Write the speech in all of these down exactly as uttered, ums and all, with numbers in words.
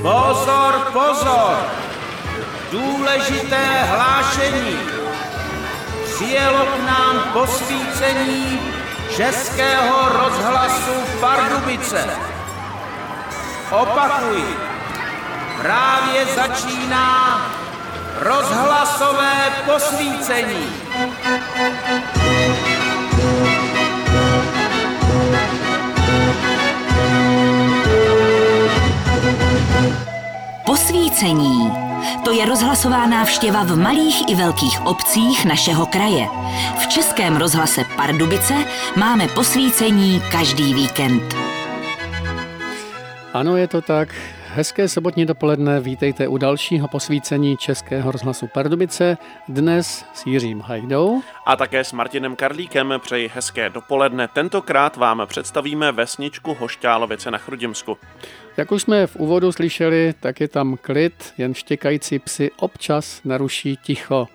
Pozor, pozor! Důležité hlášení. Přijelo k nám posvícení Českého rozhlasu Pardubice. Opakuji, právě začíná rozhlasové posvícení. Posvícení. To je rozhlasová návštěva v malých i velkých obcích našeho kraje. V Českém rozhlase Pardubice máme posvícení každý víkend. Ano, je to tak. Hezké sobotní dopoledne, vítejte u dalšího posvícení Českého rozhlasu Pardubice. Dnes s Jiřím Hajdou. A také s Martinem Karlíkem přeji hezké dopoledne. Tentokrát vám představíme vesničku Hošťálovice na Chrudimsku. Jak už jsme v úvodu slyšeli, tak je tam klid, jen štěkající psi občas naruší ticho.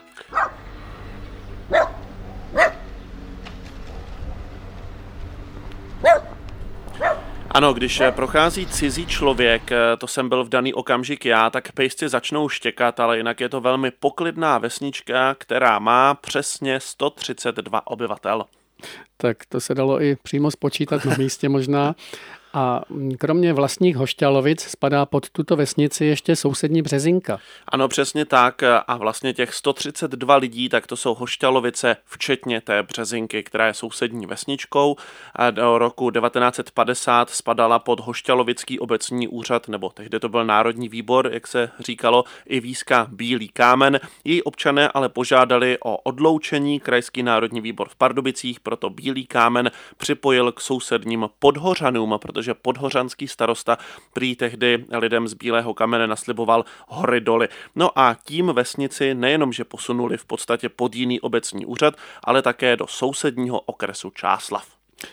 Ano, když prochází cizí člověk, to jsem byl v daný okamžik já, tak pejsci začnou štěkat, ale jinak je to velmi poklidná vesnička, která má přesně sto třicet dva obyvatel. Tak to se dalo i přímo spočítat na místě možná. A kromě vlastních Hošťálovic spadá pod tuto vesnici ještě sousední Březinka. Ano, přesně tak. A vlastně těch sto třicet dva lidí, tak to jsou Hošťálovice, včetně té Březinky, která je sousední vesničkou. A do roku devatenáct set padesát spadala pod Hošťálovický obecní úřad, nebo tehdy to byl Národní výbor, jak se říkalo, i výska Bílý kámen. Její občané ale požádali o odloučení. Krajský národní výbor v Pardubicích, proto Bílý kámen připojil k sousedním Podhořanům, protože že podhořanský starosta prý tehdy lidem z Bílého kamene nasliboval hory doly. No a tím vesnici nejenom, že posunuli v podstatě pod jiný obecní úřad, ale také do sousedního okresu Čáslav.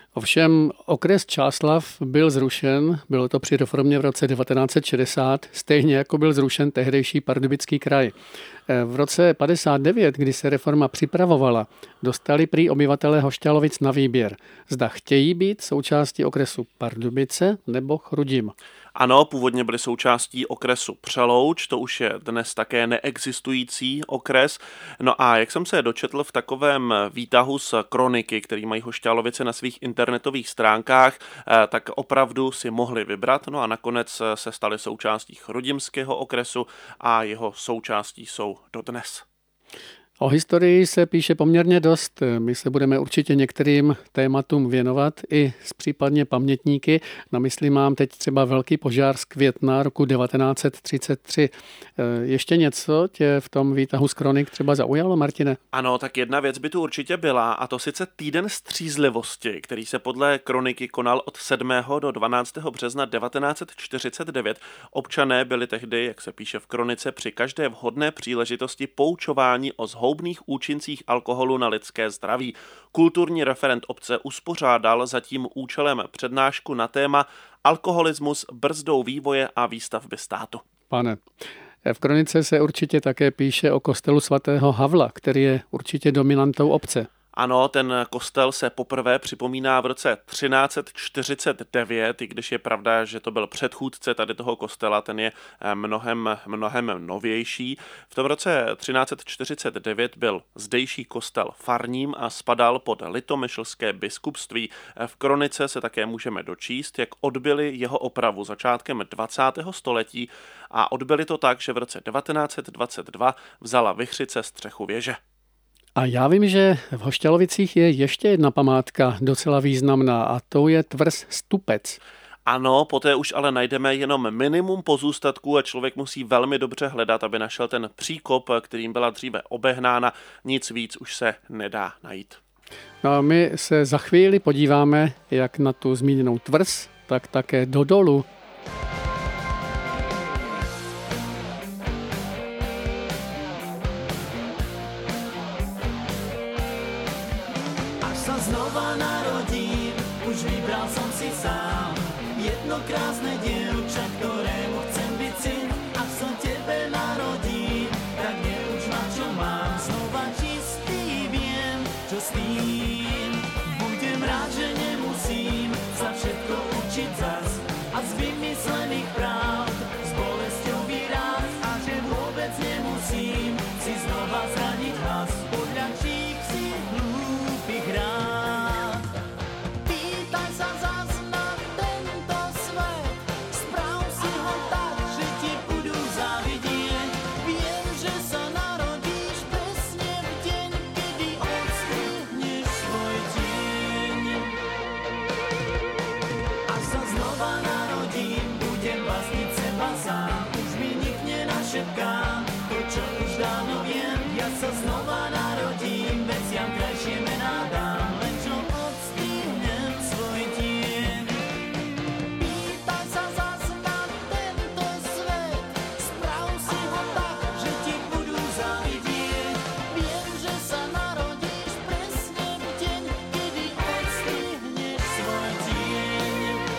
Ovšem okres Čáslav byl zrušen, bylo to při reformě v roce devatenáct set šedesát, stejně jako byl zrušen tehdejší Pardubický kraj. V roce padesát devět, kdy se reforma připravovala, dostali prý obyvatelé Hošťálovic na výběr. Zda chtějí být součástí okresu Pardubice nebo Chrudim. Ano, původně byly součástí okresu Přelouč, to už je dnes také neexistující okres. No a jak jsem se dočetl v takovém výtahu z kroniky, který mají Hošťálovice na svých internetových stránkách, tak opravdu si mohli vybrat. No a nakonec se staly součástí Chrudimského okresu a jeho součástí jsou dodnes. O historii se píše poměrně dost. My se budeme určitě některým tématům věnovat i s případně pamětníky. Na mysli mám teď třeba velký požár z května roku devatenáct set třicet tři. Ještě něco tě v tom výtahu z kronik třeba zaujalo, Martine? Ano, tak jedna věc by tu určitě byla, a to sice týden střízlivosti, který se podle kroniky konal od sedmého do dvanáctého března devatenáct set čtyřicet devět. Občané byli tehdy, jak se píše v kronice, při každé vhodné příležitosti poučováni o zhoubných účincích alkoholu na lidské zdraví. Kulturní referent obce uspořádal za tím účelem přednášku na téma alkoholismus brzdou vývoje a výstavby státu. Pane, v kronice se určitě také píše o kostelu svatého Havla, který je určitě dominantou obce. Ano, ten kostel se poprvé připomíná v roce třináct set čtyřicet devět, i když je pravda, že to byl předchůdce tady toho kostela, ten je mnohem, mnohem novější. V tom roce třináct set čtyřicet devět byl zdejší kostel farním a spadal pod litomyšlské biskupství. V kronice se také můžeme dočíst, jak odbyli jeho opravu začátkem dvacátého století a odbyli to tak, že v roce devatenáct set dvacet dva vzala vichřice střechu věže. A já vím, že v Hošťálovicích je ještě jedna památka docela významná a to je tvrz Stupec. Ano, poté už ale najdeme jenom minimum pozůstatků a člověk musí velmi dobře hledat, aby našel ten příkop, kterým byla dříve obehnána. Nic víc už se nedá najít. No a my se za chvíli podíváme jak na tu zmíněnou tvrz, tak také do dolu. Znova narodím, už vybral som si sám jedno krásne dievča, ktorému chcem byť syn. Ak sa tebe narodím, tak neuč ma, čo mám. Znova čistý viem, čo s tým. Budem rád, že nemusím sa všetko učiť zas a z vymyslených práv, z bolesti šepkám to, čo už dávno viem. Ja sa znova narodím, veciam krajšie mená dám, len čo odstihnem svoj tieň. Pýtaj sa zas na tento svet, sprav si ho tak, že ti budú závidieť. Viem, že sa narodíš presne v deň, kedy odstihneš svoj tieň.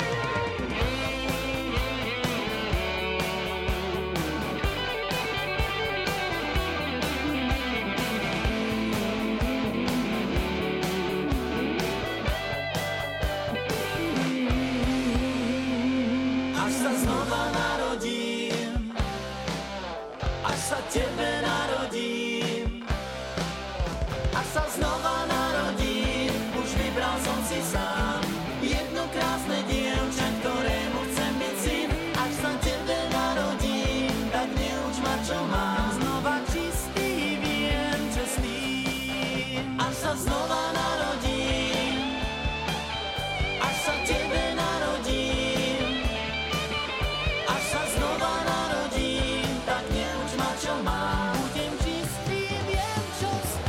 Až sa znova narodím, až sa tebe narodím, až sa znova narodím, už vybral som si sám jedno krásne dievča, ktorému chcem byť syn. Až sa tebe narodím, tak neuč ma, čo mám, znova čistý viem, čestný. Až sa znova narodím, až sa tebe narodím, až sa znova narodím, tak neuč ma, čo mám, budem čistý, viem, čo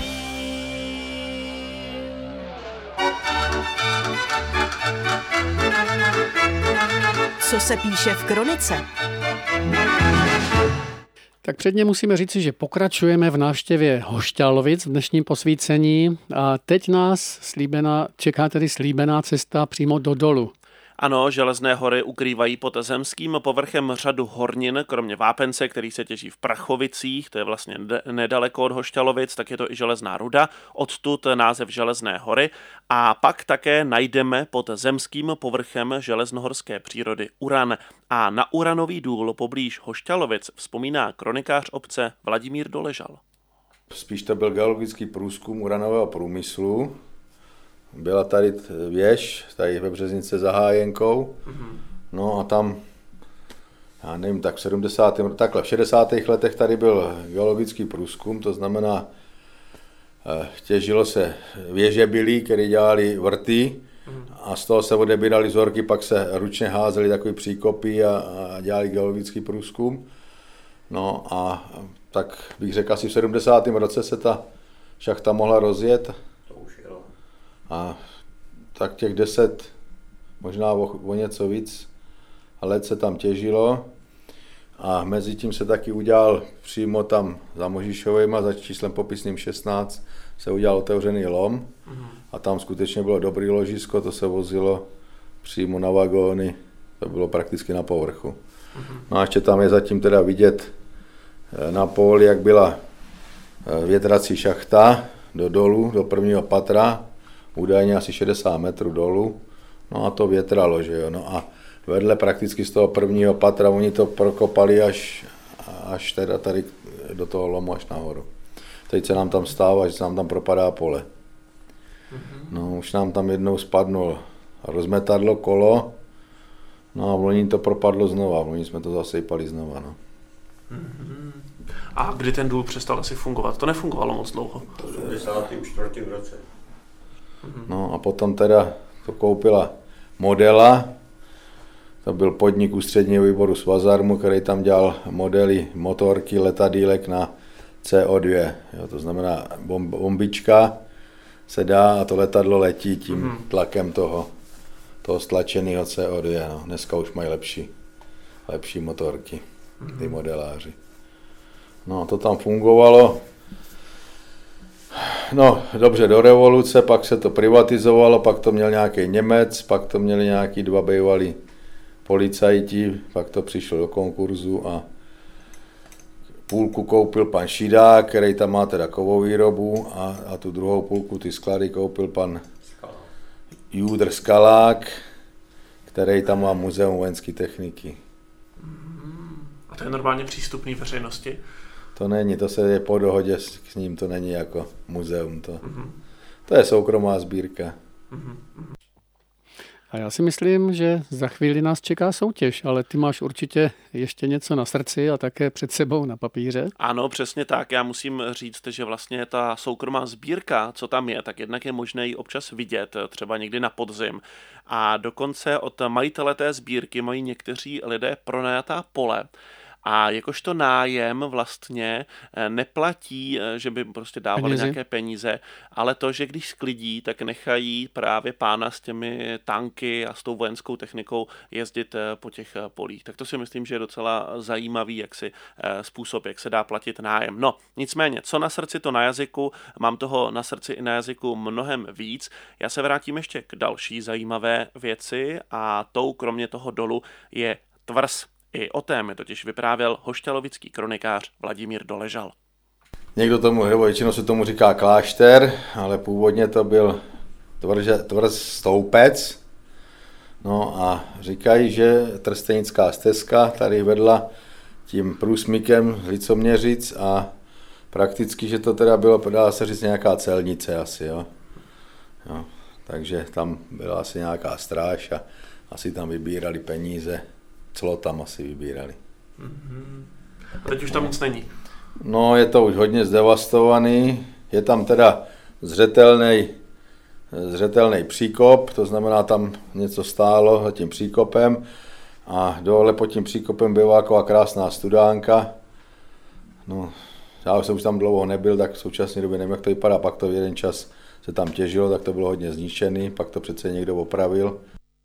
spím. Co se píše v kronice? Tak předně musíme říci, že pokračujeme v návštěvě Hošťalovic v dnešním posvícení a teď nás slíbená, čeká tedy slíbená cesta přímo do dolu. Ano, Železné hory ukrývají pod zemským povrchem řadu hornin, kromě vápence, který se těží v Prachovicích, to je vlastně nedaleko od Hošťalovic, tak je to i železná ruda, odtud název Železné hory. A pak také najdeme pod zemským povrchem železnohorské přírody uran. A na uranový důl poblíž Hošťalovic vzpomíná kronikář obce Vladimír Doležal. Spíš to byl geologický průzkum uranového průmyslu. Byla tady věž, tady ve Březnice za Hájenkou, no a tam, já nevím, tak v sedmdesátých takhle v šedesátých letech tady byl geologický průzkum, to znamená, těžilo se věže byly, které dělali vrty a z toho se odebírali vzorky, pak se ručně házely takové příkopy a, a dělali geologický průzkum. No a tak bych řekl, asi v sedmdesátém roce se ta šachta mohla rozjet. A tak těch deset, možná o, o něco víc let se tam těžilo a mezi tím se taky udělal přímo tam za Možišovejma, za číslem popisným šestnáct, se udělal otevřený lom a tam skutečně bylo dobrý ložisko, to se vozilo přímo na vagóny, to bylo prakticky na povrchu. No a ještě tam je zatím teda vidět na poli, jak byla větrací šachta do dolu, do prvního patra, údajně asi šedesát metrů dolů, no a to větralo, že jo, no a vedle prakticky z toho prvního patra oni to prokopali až, až teda tady do toho lomu, až nahoru. Teď se nám tam stává, že se nám tam propadá pole. No už nám tam jednou spadnul rozmetadlo, kolo, no a v loni to propadlo znova, v loni jsme to zasejpali znova, no. A kdy ten důl přestal asi fungovat? To nefungovalo moc dlouho. V osmdesátém čtvrtém roce. No a potom teda to koupila Modela, to byl podnik ústředního výboru Svazarmu, který tam dělal modely motorky letadýlek na C O dva. Jo, to znamená bombička se dá a to letadlo letí tím tlakem toho, toho stlačeného C O dva. No. Dneska už mají lepší, lepší motorky, ty modeláři. No to tam fungovalo. No dobře, do revoluce, pak se to privatizovalo, pak to měl nějaký Němec, pak to měli nějaký dva bývalí policajti, pak to přišlo do konkurzu a půlku koupil pan Šidák, který tam má teda kovou výrobu a, a tu druhou půlku, ty sklady, koupil pan Júdr Skalák, který tam má muzeum vojenské techniky. A to je normálně přístupný veřejnosti? To není, to se je po dohodě s, s ním, to není jako muzeum, to, mm-hmm. to je soukromá sbírka. Mm-hmm. A já si myslím, že za chvíli nás čeká soutěž, ale ty máš určitě ještě něco na srdci a také před sebou na papíře. Ano, přesně tak. Já musím říct, že vlastně ta soukromá sbírka, co tam je, tak jednak je možné ji občas vidět, třeba někdy na podzim. A dokonce od majitele té sbírky mají někteří lidé pronajatá pole. a jakožto nájem vlastně neplatí, že by prostě dávali Peníze. nějaké peníze, ale to, že když sklidí, tak nechají právě pána s těmi tanky a s tou vojenskou technikou jezdit po těch polích. Tak to si myslím, že je docela zajímavý jaksi způsob, jak se dá platit nájem. No, nicméně, co na srdci, to na jazyku. Mám toho na srdci i na jazyku mnohem víc. Já se vrátím ještě k další zajímavé věci a tou, kromě toho dolu, je tvrz. I o té mi totiž vyprávěl hošťalovický kronikář Vladimír Doležal. Někdo tomu, nebo většinou se tomu říká klášter, ale původně to byl tvrze, tvrz Stoupec. No a říkají, že trstenická stezka tady vedla tím průsmykem z Licoměřic a prakticky, že to teda bylo, dá se říct, nějaká celnice asi, jo. jo. Takže tam byla asi nějaká stráž a asi tam vybírali peníze, clo tam asi vybírali. Mm-hmm. A teď už tam nic není. No, je to už hodně zdevastovaný, je tam teda zřetelný, zřetelný příkop, to znamená, tam něco stálo za tím příkopem a dole pod tím příkopem byla taková krásná studánka. No, já jsem už tam dlouho nebyl, tak v současné době nevím, jak to vypadá, pak to v jeden čas se tam těžilo, tak to bylo hodně zničený, pak to přece někdo opravil.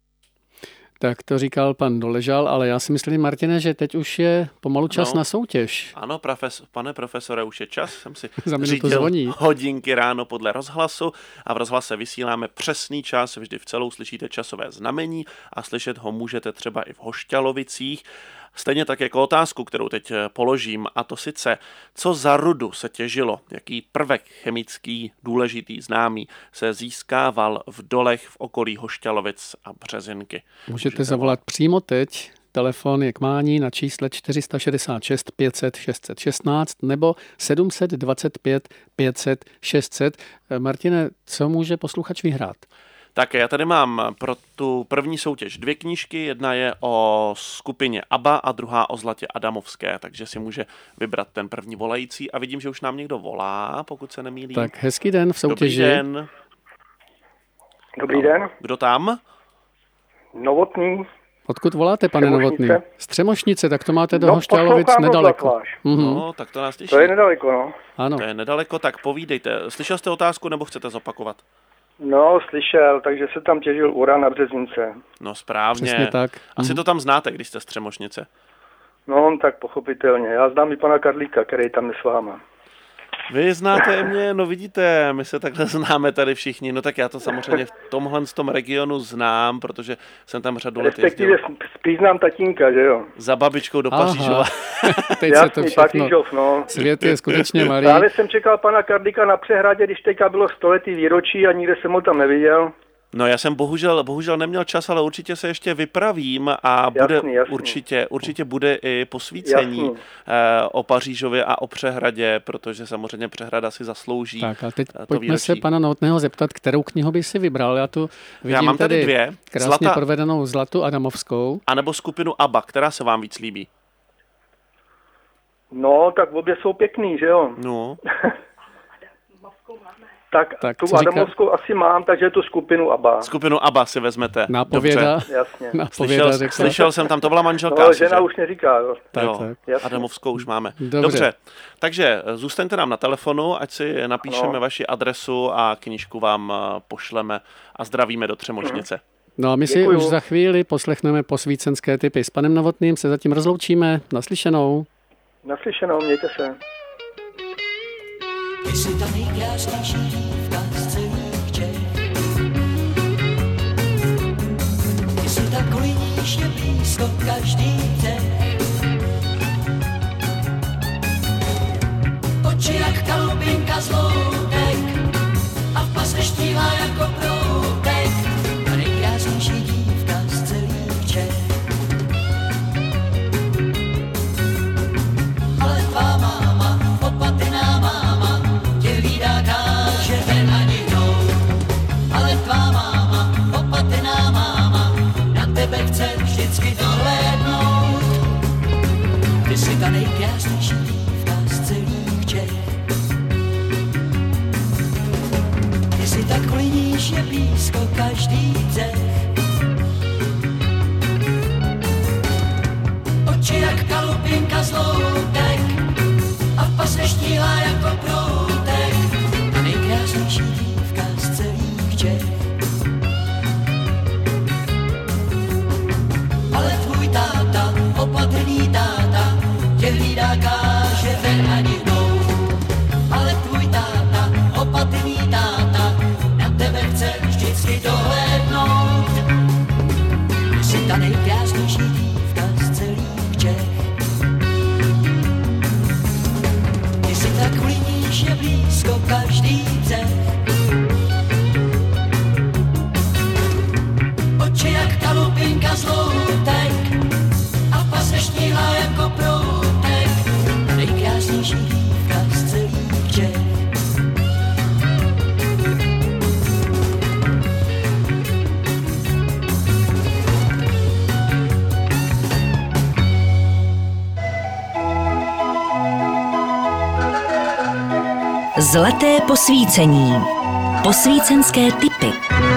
Tak to říkal pan Doležal, ale já si myslím, Martine, že teď už je pomalu čas no. na soutěž. Ano, profes, pane profesore, už je čas. Jsem si Za minutu řídil zvoní. hodinky ráno podle rozhlasu a v rozhlase vysíláme přesný čas, vždy v celou slyšíte časové znamení a slyšet ho můžete třeba i v Hošťalovicích. Stejně tak jako otázku, kterou teď položím, a to sice, co za rudu se těžilo, jaký prvek chemický, důležitý, známý se získával v dolech v okolí Hošťalovic a Březinky. Můžete, Můžete zavolat přímo teď, telefon je k mání na čísle čtyři šest šest pět set šest set šestnáct nebo sedm set dvacet pět pět set šest set. Martine, co může posluchač vyhrát? Tak já tady mám pro tu první soutěž dvě knížky, jedna je o skupině ABBA a druhá o Zlatě Adamovské, takže si může vybrat ten první volající a vidím, že už nám někdo volá, pokud se nemýlím. Tak hezký den v soutěži. Dobrý den. Dobrý den. Kdo tam? Novotný. Odkud voláte, pane Střemošnice. Novotný? Střemošnice, tak to máte do No, Hošťalovic poslouchám nedaleko. rozhlas váš. Mhm. No, tak to nás těší. To je nedaleko, no. Ano. To je nedaleko, tak povídejte. Slyšel jste otázku nebo chcete zopakovat? No, slyšel, takže se tam těžil uran na Březince. No správně. Přesně tak. Asi Mhm. to tam znáte, když jste z Třemošnice. No, tak pochopitelně. Já znám i pana Karlíka, který tam je s váma. Vy znáte mě, no vidíte, my se takhle známe tady všichni, no tak já to samozřejmě v tomhle z tom regionu znám, protože jsem tam řadu let Respektive jezdil spíš znám tatínka, že jo? za babičkou do Aha. Pařížova. Teď se to Jasný, všechno... Pařížov, no. Svět je skutečně malý. Právě jsem čekal pana Karlíka na přehradě, když teďka bylo stoletý výročí a nikde jsem ho tam neviděl. No já jsem bohužel, bohužel neměl čas, ale určitě se ještě vypravím a bude Jasný, jasný. určitě, určitě bude i posvícení Jasný. eh, o Pařížově a o Přehradě, protože samozřejmě Přehrada si zaslouží Tak a teď to pojďme výročí. se pana Novotného zeptat, kterou knihu by si vybral. Já tu vidím Já mám tady dvě. krásně Zlata- provedenou Zlatu Adamovskou. A nebo skupinu ABBA, která se vám víc líbí? No, tak obě jsou pěkný, že jo? No, Tak, Tak, tak tu co říká? Adamovskou asi mám, takže tu skupinu ABBA. skupinu ABBA si vezmete. Nápověda. Dobře. Jasně. Nápověda, Slyšel, řekl. slyšel jsem tam, to byla manželka. No, asi, žena že? už neříká, jo. Tak, jo, tak. Jasně. Adamovskou už máme. Dobře. Dobře. Takže zůstaňte nám na telefonu, ať si napíšeme No. vaši adresu a knížku vám eh, pošleme a zdravíme do Třemošnice. No a my si Děkuju. už za chvíli poslechneme posvícenské typy. S panem Novotným se zatím rozloučíme. Naslyšenou. Naslyšenou, mějte se. Ty jsi ta nejkrásnější dívka z celých Čech. Ty jsi tak klidíš, je blízko každý dech. Oči jak kalubinka z loutek a v pase štíhlá jako proutek. Ta nejkrásnější dívka z celých Čech. Ale tvá máma, opatrná máma, tě hlídá, káže ven ani jdou. Ale tvá máma, opatrná máma, na tebe chce vždycky dohlédnout. Ty jsi ta nejkrásnější dívka z celých Čech. Ty jsi tak kliníš, je blízko každý dech. Oči jak kalupy kalupinka z loutek a v pase štíhlá jako proutek. Ta nejkrásnější dívka z celých Čech. Ale tvůj táta, opatrný táta, tě hlídá, káže ven ani hnou. Ale tvůj táta, opatrný táta, na tebe chce vždycky dohlédnout. Jsi ta nejkrásnější dívka z celých Čech. Ty jsi tak vlíníš, je blízko každý břeh. Oči jak kalupinka z loutek a v pase štíhlá jako proutek. Nejkrásnější dívka z celých Čech. Zlaté posvícení. Posvícenské tipy.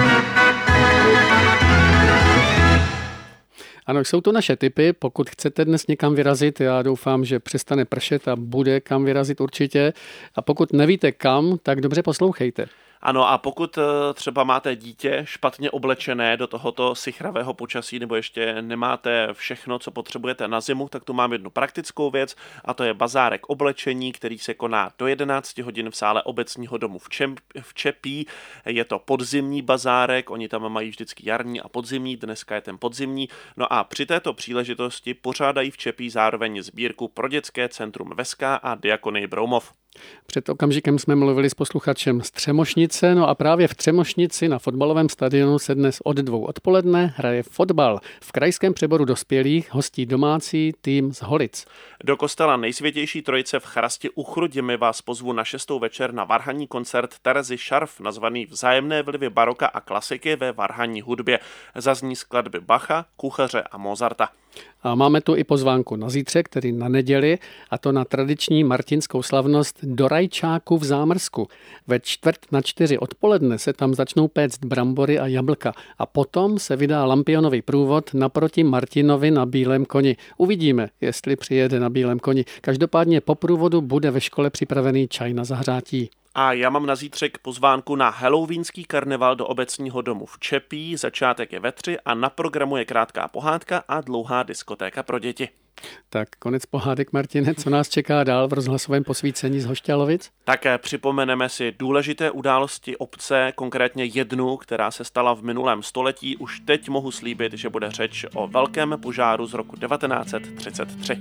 Ano, jsou to naše tipy. Pokud chcete dnes někam vyrazit, já doufám, že přestane pršet a bude kam vyrazit určitě. A pokud nevíte kam, tak dobře poslouchejte. Ano, a pokud třeba máte dítě špatně oblečené do tohoto sichravého počasí nebo ještě nemáte všechno, co potřebujete na zimu, tak tu mám jednu praktickou věc a to je bazárek oblečení, který se koná do jedenácti hodin v sále obecního domu v, Čem, v Čepí. Je to podzimní bazárek, oni tam mají vždycky jarní a podzimní, dneska je ten podzimní. No a při této příležitosti pořádají v Čepí zároveň sbírku pro dětské centrum Veska a Diakonie Broumov. Před okamžikem jsme mluvili s posluchačem z Třemošnice, no a právě v Třemošnici na fotbalovém stadionu se dnes od dvou odpoledne hraje fotbal. V krajském přeboru dospělých hostí domácí tým z Holic. Do kostela Nejsvětější trojice v Chrasti u Chrudimi vás pozvu na šestou večer na varhanní koncert Terezy Šarf, nazvaný Vzájemné vlivy baroka a klasiky ve varhanní hudbě. Zazní skladby Bacha, Kuchaře a Mozarta. A máme tu i pozvánku na zítřek, tedy na neděli, a to na tradiční martinskou slavnost do Rajčáku v Zámrsku. Ve čtvrt na čtyři odpoledne se tam začnou péct brambory a jablka a potom se vydá lampionový průvod naproti Martinovi na bílém koni. Uvidíme, jestli přijede na bílém koni. Každopádně po průvodu bude ve škole připravený čaj na zahřátí. A já mám na zítřek pozvánku na halloweenský karneval do obecního domu v Čepí. Začátek je ve tři a na programu je krátká pohádka a dlouhá diskotéka pro děti. Tak konec pohádek, Martine, co nás čeká dál v rozhlasovém posvícení z Hošťalovic? Také připomeneme si důležité události obce, konkrétně jednu, která se stala v minulém století. Už teď mohu slíbit, že bude řeč o velkém požáru z roku devatenáct set třicet tři.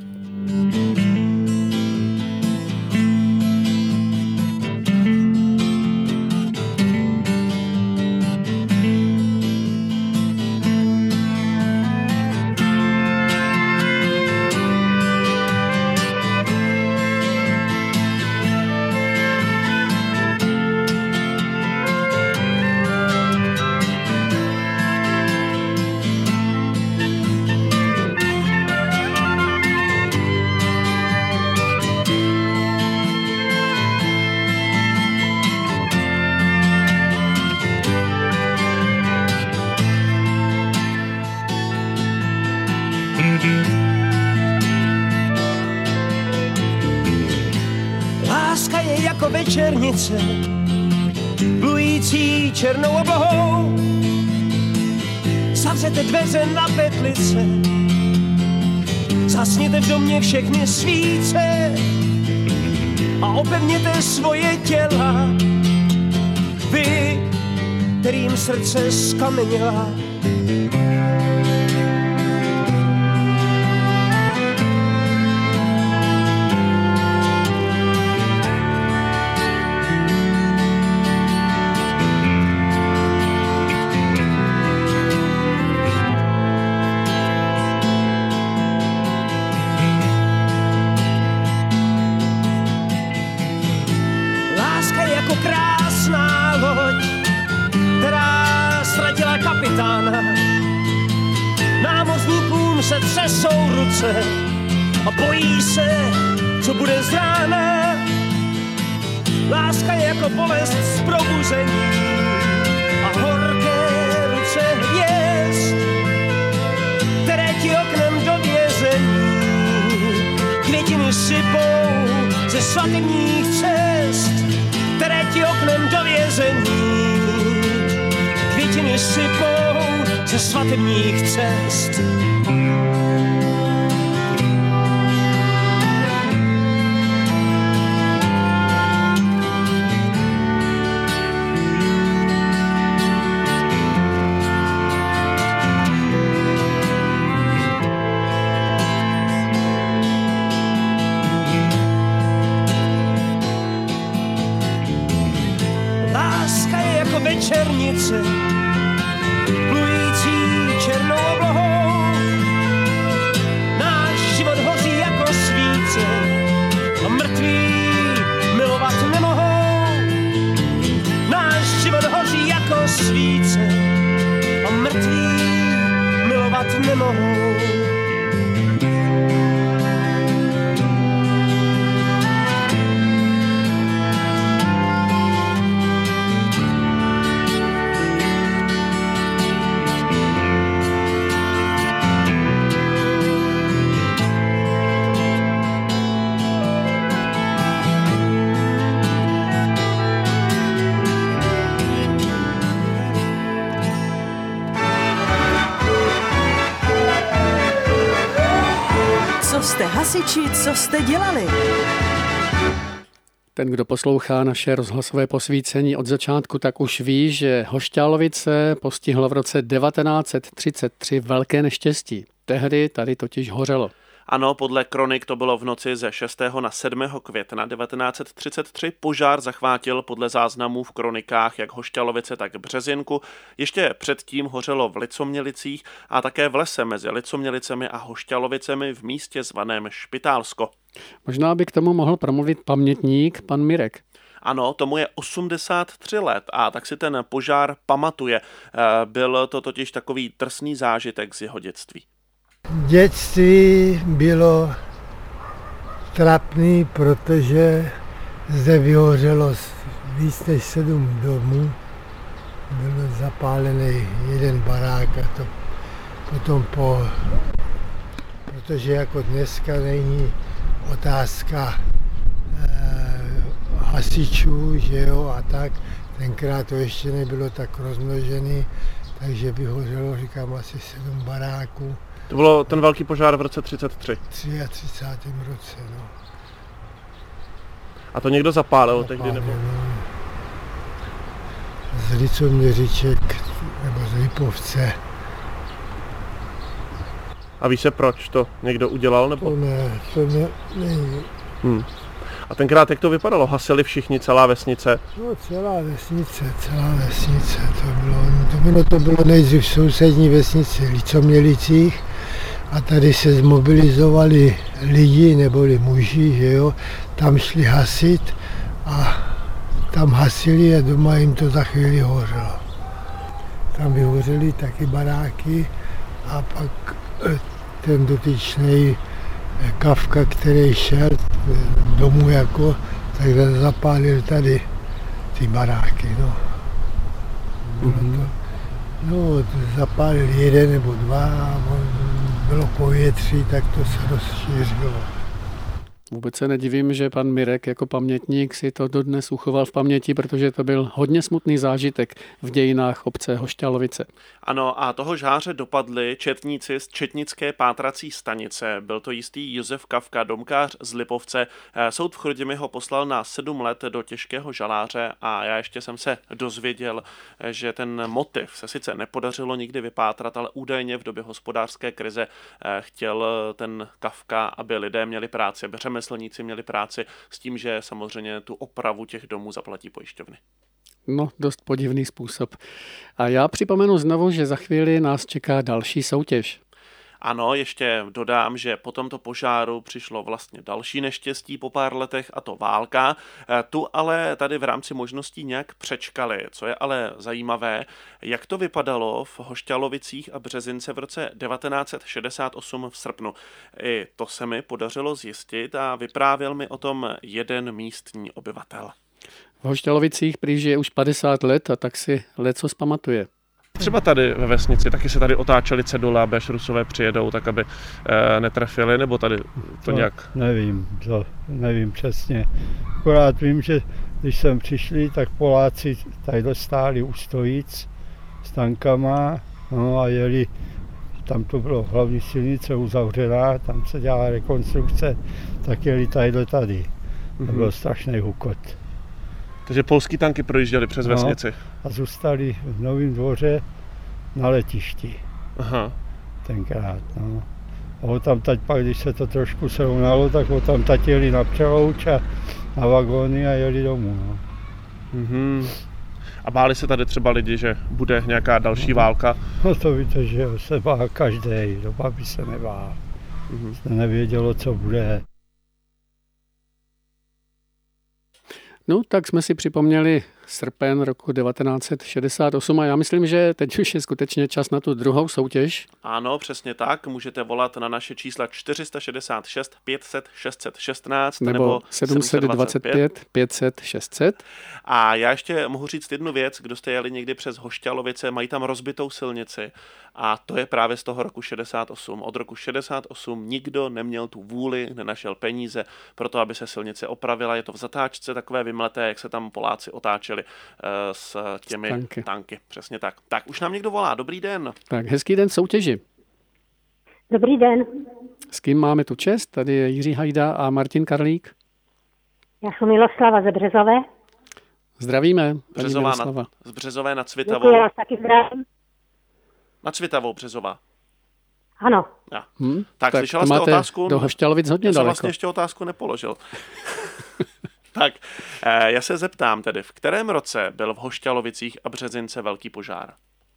Láska je jako večernice, plující černou oblohou. Zavřete dveře na petlice, zasněte v domě všechny svíce a opevněte svoje těla. Vy, kterým srdce skameněla. Námořníkům se třesou ruce a bojí se, co bude z rána. Láska je jako bolest z probuzení a horké ruce hvězd, které ti oknem do vězení Květiny sypou ze svatebních cest, které ti oknem do vězení. Květiny sypou ze svatebních cest. Večernice, plující černou oblohou, náš život hoří jako svíce a mrtví milovat nemohou. Náš život hoří jako svíce a mrtví milovat nemohou. Co jste hasiči, co jste dělali? Ten, kdo poslouchá naše rozhlasové posvícení od začátku, tak už ví, že Hošťálovice postihlo v roce devatenáct set třicet tři velké neštěstí. Tehdy tady totiž hořelo. Ano, podle kronik to bylo v noci ze šestého na sedmého května devatenáct set třicet tři. Požár zachvátil podle záznamů v kronikách jak Hošťálovice, tak Březinku. Ještě předtím hořelo v Licomělicích a také v lese mezi Licomělicemi a Hošťálovicemi v místě zvaném Špitálsko. Možná by k tomu mohl promluvit pamětník pan Mirek. Ano, tomu je osmdesát tři let a tak si ten požár pamatuje. Byl to totiž takový drsný zážitek z jeho dětství. Dětství bylo trapný, protože zde vyhořelo víc než sedm domů. Byl zapálený jeden barák a to potom po... Protože jako dneska není otázka eh, hasičů, že jo, a tak. Tenkrát to ještě nebylo tak rozmnožený, takže vyhořelo, říkám, asi sedm baráků. To bylo ten velký požár v roce třicet tři. třicátém třetím roce, no. A to někdo zapálil, zapálil tehdy nebo? No. Z Licoměřiček nebo z Lipovce. A víš se, proč to někdo udělal nebo? To ne, to ne, není. Hmm. A tenkrát jak to vypadalo? Hasili všichni, celá vesnice? No celá vesnice, celá vesnice. To bylo, to bylo, to bylo nejdřív v sousední vesnici Licomělicích a tady se zmobilizovali lidi neboli muži, že jo, tam šli hasit a tam hasili a doma jim to za chvíli hořelo. Tam vyhořely taky baráky a pak ten dotyčný Kafka, který šel domů jako, tak zapálil tady ty baráky, no. Mm-hmm. No, zapálil jeden nebo dva a bylo povětří, tak to se rozšířilo. Vůbec se nedivím, že pan Mirek jako pamětník si to dodnes uchoval v paměti, protože to byl hodně smutný zážitek v dějinách obce Hošťálovice. Ano, a toho žháře dopadli četníci z četnické pátrací stanice. Byl to jistý Josef Kafka, domkář z Lipovce. Soud v Chrudimi ho poslal na sedm let do těžkého žaláře a já ještě jsem se dozvěděl, že ten motiv se sice nepodařilo nikdy vypátrat, ale údajně v době hospodářské krize chtěl ten Kafka, aby lidé měli práci, aby řemeslníci měli práci, s tím, že samozřejmě tu opravu těch domů zaplatí pojišťovny. No, dost podivný způsob. A já připomenu znovu, že za chvíli nás čeká další soutěž. Ano, ještě dodám, že po tomto požáru přišlo vlastně další neštěstí po pár letech, a to válka. Tu ale tady v rámci možností nějak přečkali. Co je ale zajímavé, jak to vypadalo v Hošťálovicích a Březince v roce devatenáct set šedesát osm v srpnu. I to se mi podařilo zjistit a vyprávěl mi o tom jeden místní obyvatel. V Hošťálovicích prý žije už padesát let a tak si lecos pamatuje. Třeba tady ve vesnici, taky se tady otáčeli cedule, aby až Rusové přijedou, tak aby e, netrefili, nebo tady to, to nějak? Nevím, to nevím přesně. Akorát vím, že když jsem přišli, tak Poláci tady stáli u stojíc s tankama, no a jeli, tam to bylo hlavní silnice uzavřená, tam se dělala rekonstrukce, tak jeli tady tady. To Mhm. byl strašný hukot. Takže polský tanky projížděly přes No, vesnici. a zůstali v Novém Dvoře na letišti. Aha. Tenkrát, no. A o tam teď pak, když se to trošku srovnalo, tak o tam teď jeli na Přelouč a na vagóny a jeli domů, no. Mhm. A báli se tady třeba lidi, že bude nějaká další válka? No to víte, že se bál každý, do babi se nebál. Mhm. Se nevědělo, co bude. No, tak jsme si připomněli srpen roku devatenáct set šedesát osm a já myslím, že teď už je skutečně čas na tu druhou soutěž. Ano, přesně tak. Můžete volat na naše čísla čtyři šedesát šest pět set šest set šestnáct Nebo, nebo sedm set dvacet pět pět set šest set. A já ještě mohu říct jednu věc, kdo jste jeli někdy přes Hošťalovice, mají tam rozbitou silnici a to je právě z toho roku šedesát osm. Od roku šedesát osm nikdo neměl tu vůli, nenašel peníze pro to, aby se silnice opravila. Je to v zatáčce takové vymleté, jak se tam Poláci otáčeli uh, s těmi Tanky. tanky. Přesně tak. Tak už nám někdo volá. Dobrý den. Tak, hezký den soutěži. Dobrý den, S kým máme tu čest? Tady je Jiří Hajda a Martin Karlík. já jsem Miloslava ze Březové. Zdravíme, paní Březová Miroslava. nad, z Březové nad Cvitavou. Děkuji, vás taky zdravím. Nad Cvitavou Březová. Ano, Ja. Hm? Tak, tak slyšela to jste máte otázku? do Hošťalovic hodně Já jsem daleko. vlastně ještě otázku nepoložil. Tak, eh, já se zeptám tedy, v kterém roce byl v Hošťalovicích a Březince velký požár?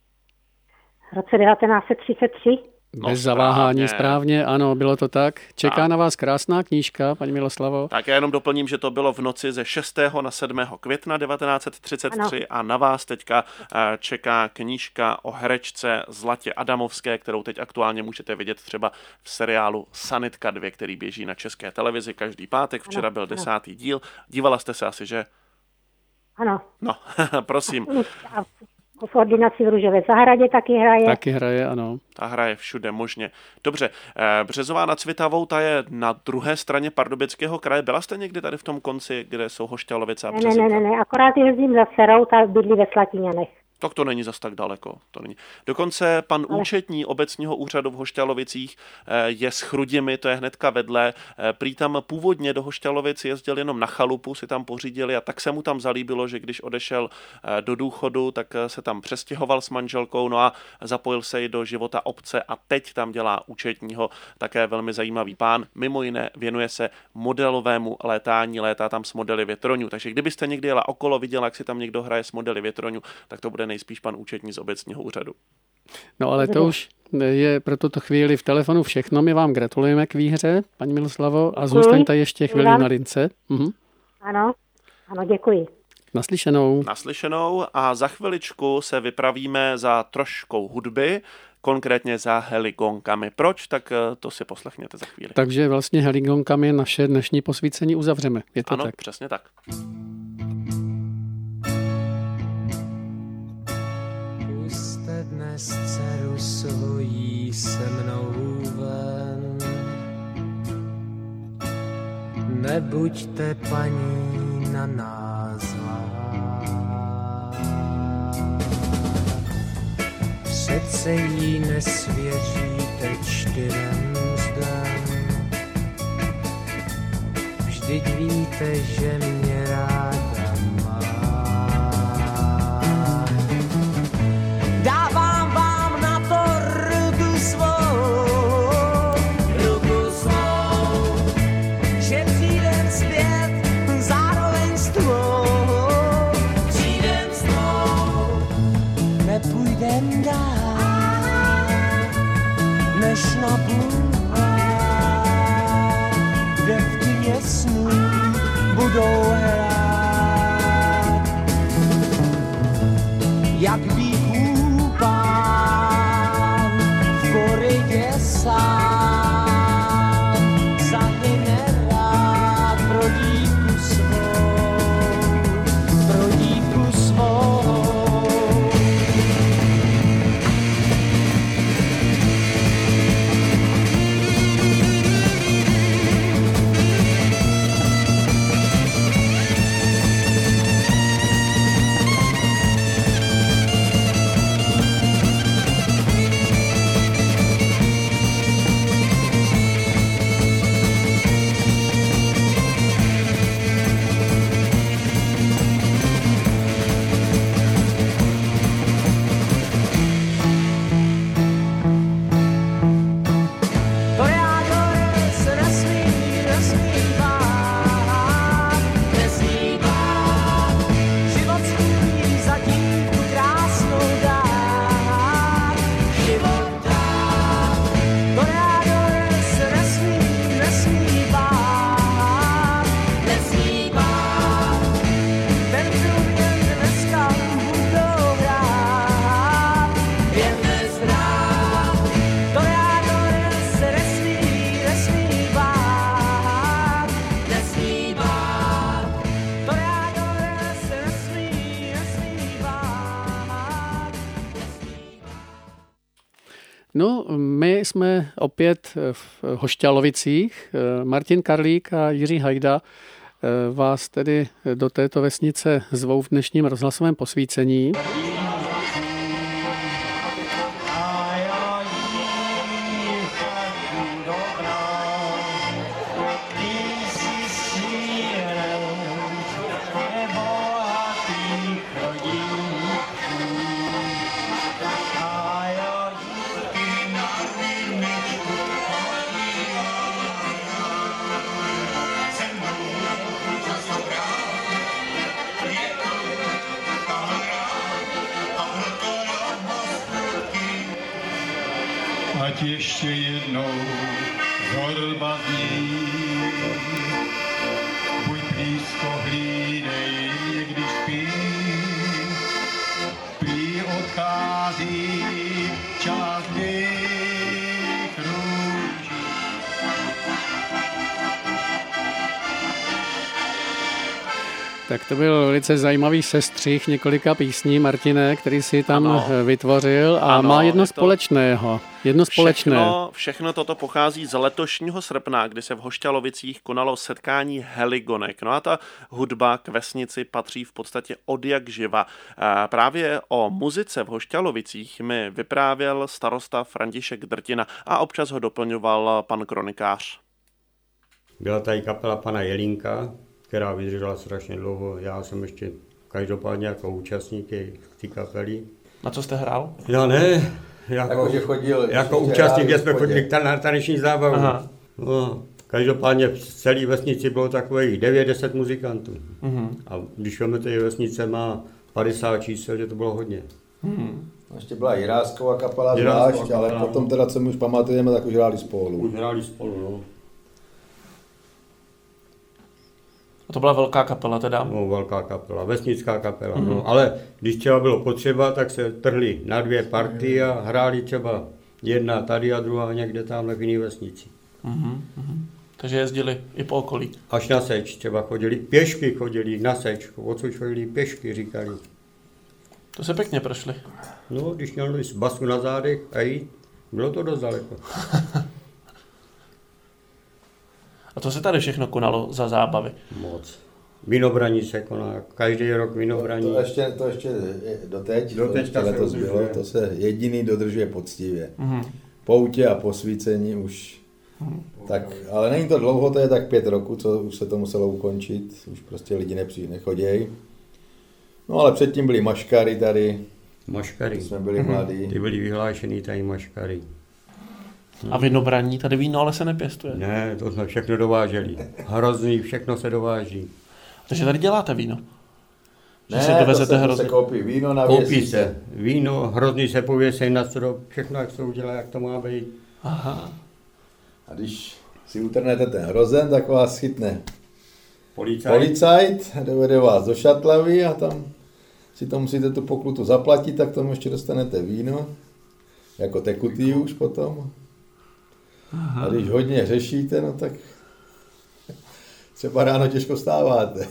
v roce devatenáct set třicet tři. No, Bez zaváhání, správně. správně, ano, bylo to tak. Čeká Tak. na vás krásná knížka, paní Miloslavo. Tak já jenom doplním, že to bylo v noci ze šestého na sedmého května devatenáct set třicet tři Ano. a na vás teďka eh, čeká knížka o herečce Zlatě Adamovské, kterou teď aktuálně můžete vidět třeba v seriálu Sanitka dva, který běží na České televizi každý pátek. Včera byl desátý díl. Dívala jste se asi, že? Ano, No, prosím. a v ordinaci v Růžové zahradě taky hraje. Taky hraje, ano. Ta hraje všude možně. Dobře, eh, Březová nad Cvitavou, ta je na druhé straně Pardubického kraje. Byla jste někdy tady v tom konci, kde jsou Hošťalovice a Ne, ne, Březinka? ne, ne, ne, akorát jezdím za dcerou, ta bydlí ve Slatíňanech. Tak to není zas tak daleko. To není. Dokonce pan Ale- účetní obecního úřadu v Hošťalovicích eh, je s Chrudimi, to je hnedka vedle. Eh, Prý tam původně do Hošťalovic jezdil jenom na chalupu, si tam pořídili a tak se mu tam zalíbilo, že když odešel eh, do důchodu, tak eh, se tam přestěhoval s manželkou, no a zapojil se i do života obce a teď tam dělá účetního, také velmi zajímavý pán. Mimo jiné věnuje se modelovému létání, létá tam s modely větroňů. Takže kdybyste někdy jela okolo, viděla, jak si tam někdo hraje s modely větroňů, tak to bude nejspíš pan účetní z obecního úřadu. No ale to už je pro tuto chvíli v telefonu všechno. My vám gratulujeme k výhře, paní Miloslavo, a zůstaňte ještě chvíli na lince. Mhm. Ano, ano, děkuji. Naslyšenou. Naslyšenou a za chviličku se vypravíme za troškou hudby, konkrétně za heligonkami. Proč? Tak eh, to si poslechněte za chvíli. Takže vlastně heligonkami naše dnešní posvícení uzavřeme. Je to Ano, tak? přesně tak. Puste dnes dceru svojí se mnou ven. Nebuďte paní na nás zlá. Přece jí nesvěříte čtyřem zdem. Vždyť víte, že mě ráda má. Dávám vám na to ruku svou, ruku svou, že přijdem zpět zároveň s tvou, přijdem s tvou, nepůjdem dál, než na bulvár, kde v kyně snů budou hrát, jak být pán v korytě sám, zahyne rád pro dívku svou, pro dívku svou. No, my jsme opět v Hošťalovicích. Martin Karlík a Jiří Hajda vás tedy do této vesnice zvou v dnešním rozhlasovém posvícení. Ať ještě jednou zorba zní, buď blízko hlídej, když spí, prý odchází čas mých růží. Tak to byl velice zajímavý sestřih několika písní, Martine, který si tam ano. vytvořil a ano, má jedno společného. Jedno společné. Všechno, všechno toto pochází z letošního srpna, kdy se v Hošťalovicích konalo setkání Heligonek. No a ta hudba k vesnici patří v podstatě od jak živa. Právě o muzice v Hošťalovicích mi vyprávěl starosta František Drtina a občas ho doplňoval pan kronikář. Byla tady kapela pana Jelínka, která vydržela strašně dlouho. Já jsem ještě každopádně jako účastník té kapely. Na co jste hrál? Já ne, jako, jako, chodil, jako účastník, kde jsme chodili na taneční zábavu. No, každopádně v celé vesnici bylo takových devět deset muzikantů. Uh-huh. A když víme, že vesnice má padesát čísel, že to bylo hodně. Uh-huh. Ještě byla Jirásková kapela zvlášť, ale potom teda, co my už pamatujeme, tak už hráli spolu. Už hráli spolu, no. A to byla velká kapela teda? No, velká kapela, vesnická kapela, mm-hmm. no. Ale když třeba bylo potřeba, tak se trhli na dvě partie a hráli třeba jedna tady a druhá někde tamhle v jiný vesnici. Mm-hmm. Takže jezdili i po okolí? Až na seč třeba chodili, pěšky chodili na seč, odsud chodili pěšky, říkali. To se pěkně prošli. No, když měl basu na zádech a jít, bylo to dost daleko. A to se tady všechno konalo za zábavy? Moc. Vinobraní se koná, každý rok vinobraní. To, to ještě, to ještě doteď, do to ještě letos bylo, to se jediný dodržuje poctivě. Mm-hmm. Poutě a posvícení už, mm-hmm. tak, ale není to dlouho, to je tak pět roků, co už se to muselo ukončit, už prostě lidi nepřijde, nechodějí. No ale předtím byly maškary tady, maškary. Jsme byli mm-hmm. mladí. Ty byly vyhlášený tady maškary. A vinobraní, tady víno ale se nepěstuje. Ne, to jsme všechno dováželi. Hrozný, všechno se dováží. Takže tady děláte víno? Že ne, si dovezete to se, hrozný. To se koupí víno na Koupí se. se. Víno, hrozný se pověsej na strop, všechno jak se udělá, jak to má být. Aha. A když si utrhnete ten hrozen, tak vás chytne policajt, policajt dovede vás do šatlavy a tam si to musíte tu poklutu zaplatit, tak tomu ještě dostanete víno, jako tekutý už potom. Aha. A když hodně řešíte, no tak třeba ráno těžko stáváte.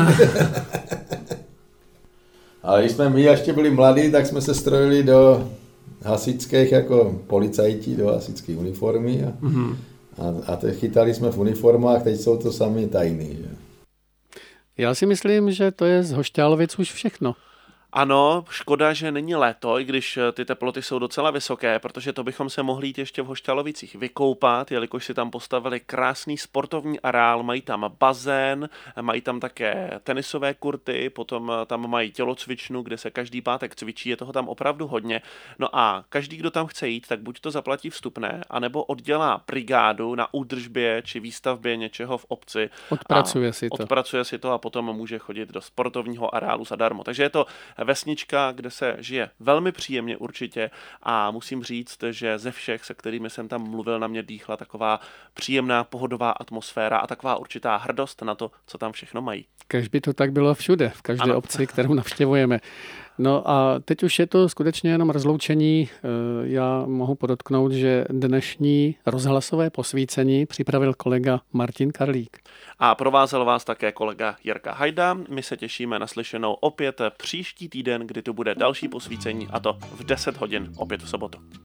Ale když jsme my ještě byli mladí, tak jsme se strojili do hasičských jako policajti, do hasičské uniformy a, mm-hmm. a, a teď chytali jsme v uniformách, teď jsou to sami tajný. Že? Já si myslím, že to je z Hošťálovic už všechno. Ano, škoda, že není léto, i když ty teploty jsou docela vysoké, protože to bychom se mohli jít ještě v Hošťalovicích vykoupat, jelikož si tam postavili krásný sportovní areál, mají tam bazén, mají tam také tenisové kurty, potom tam mají tělocvičnu, kde se každý pátek cvičí, je toho tam opravdu hodně. No a každý, kdo tam chce jít, tak buď to zaplatí vstupné, anebo oddělá brigádu na údržbě či výstavbě něčeho v obci. Odpracuje si to. Odpracuje si to a potom může chodit do sportovního areálu zadarmo. Takže je to vesnička, kde se žije velmi příjemně určitě a musím říct, že ze všech, se kterými jsem tam mluvil, na mě dýchla taková příjemná pohodová atmosféra a taková určitá hrdost na to, co tam všechno mají. Kéž by to tak bylo všude, v každé ano. obci, kterou navštěvujeme. No a teď už je to skutečně jenom rozloučení. Já mohu podotknout, že dnešní rozhlasové posvícení připravil kolega Martin Karlík. A provázel vás také kolega Jirka Hajda. My se těšíme na slyšenou opět příští týden, kdy tu bude další posvícení, a to v deset hodin, opět v sobotu.